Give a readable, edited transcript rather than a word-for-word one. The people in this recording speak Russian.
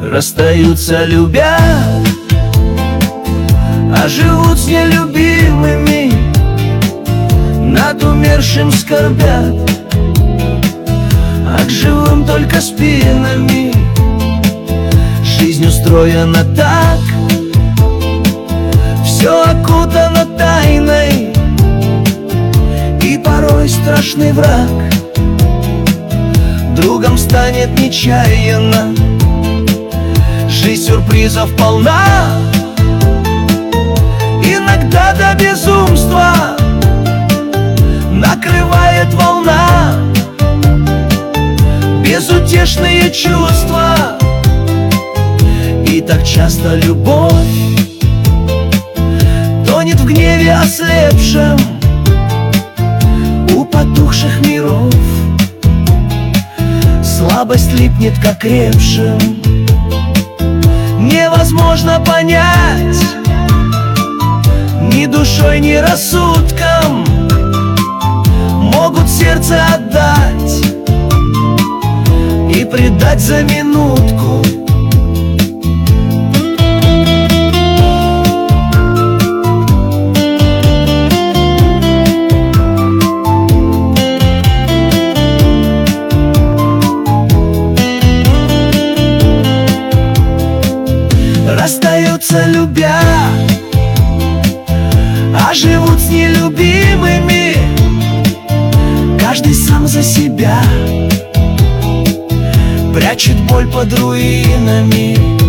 Расстаются любя, а живут с нелюбимыми, над умершим скорбят, а к живым только спинами. Жизнь устроена так, все окутано тайной, и порой страшный враг другом станет нечаянно. Жизнь сюрпризов полна, иногда до безумства накрывает волна. Безутешные чувства, и так часто любовь тонет в гневе ослепшем у потухших миров. Слабость липнет к окрепшим, невозможно понять ни душой, ни рассудком. Могут сердце отдать и предать за минутку. Расстаются любя, а живут с нелюбимыми, каждый сам за себя прячет боль под руинами.